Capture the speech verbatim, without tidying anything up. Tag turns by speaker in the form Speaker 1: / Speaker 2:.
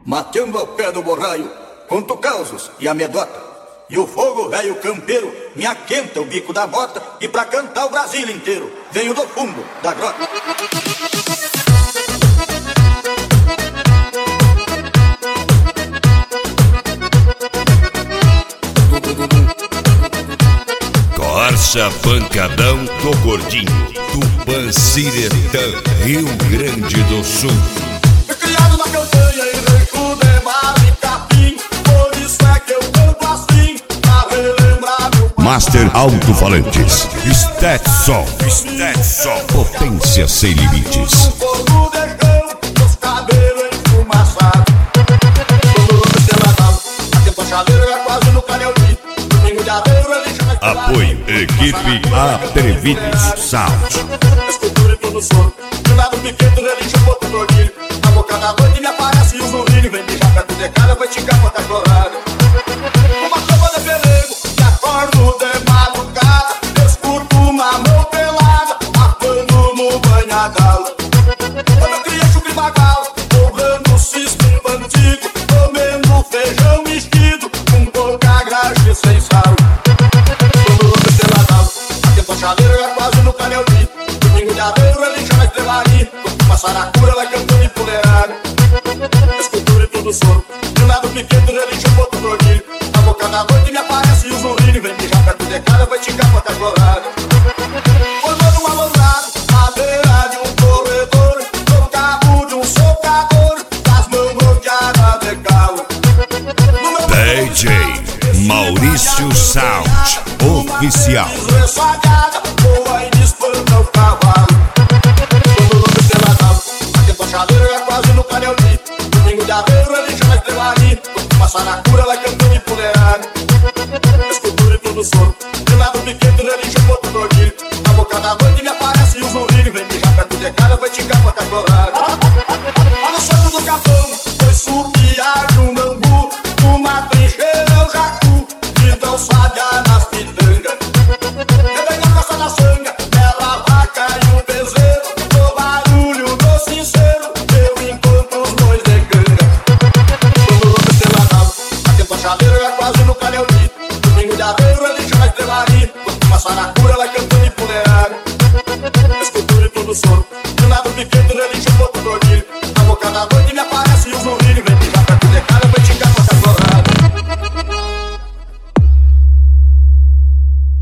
Speaker 1: mateando ao pé do borraio, conto causos e amedota. E o fogo velho campeiro me aquenta o bico da bota, e pra cantar o Brasil inteiro venho do fundo da grota.
Speaker 2: Corsa Pancadão do Gordinho, Tupanciretã, Rio Grande do Sul.
Speaker 1: Fui criado na campanha em rancho de mar e capim, por isso é que eu canto assim, pra relembrar meu pai.
Speaker 2: Master Alto-Falantes, Stetson, Stetson, potência sem limites.
Speaker 1: Um fogo de chão, os cabelos enfumaçados. Quando o homem se lavava, atento a chaleira era quase no canelzinho. Domingo de areia, ele chama de
Speaker 2: Apoio, equipe Atrevidos Sound.
Speaker 1: escultura e tudo sono. De lado pequeno, religião, outro trocilho. Na boca da noite me aparece o zurrilho. Vem mijar perto de cara, vai te capotar corada. Uma cama de pelego, me acordo de madrugada. Escuto uma mão pelada, marcando no banhadalo. Quando eu criei chucre e bagalo, borrando o cisco antigo, comendo feijão mexido, com pouca graxa sem sal. Quando o homem se lavava, atento a chaleira era quase no canelzinho. Domingo de areia, religião na estrelaria. Uma saracura, vai cantando empoleirada. Escultura e tudo sono. De um lado pequeno, religião, outro trocilho. Na boca da noite me aparece o zurrilho. Vem mijar perto de cara, vai te capotar colada. Formando um alondrado, madeira de um corredor, no cabo de um socador, das mãos rodeadas de calo.
Speaker 2: D J Maurício Sound, oficial.
Speaker 1: Ressagada, boa e espanta o cavalo. Quando o homem se lavava, atento a chaleira era quase no canelzinho. Domingo de areia, religião na estrelaria. Uma saracura, vai cantando empoleirada. Escultura e tudo sono. De lado pequeno, religião, outro trocilho. Na boca da noite me aparece o zurrilho. Vem mijar perto de cara, vai te capotar colada. Olha o santo do capão, foi supiar de um bambu. Uma trincheira é o jacu, que não sabe nas pitangas. Rebelhão, caça da sanga,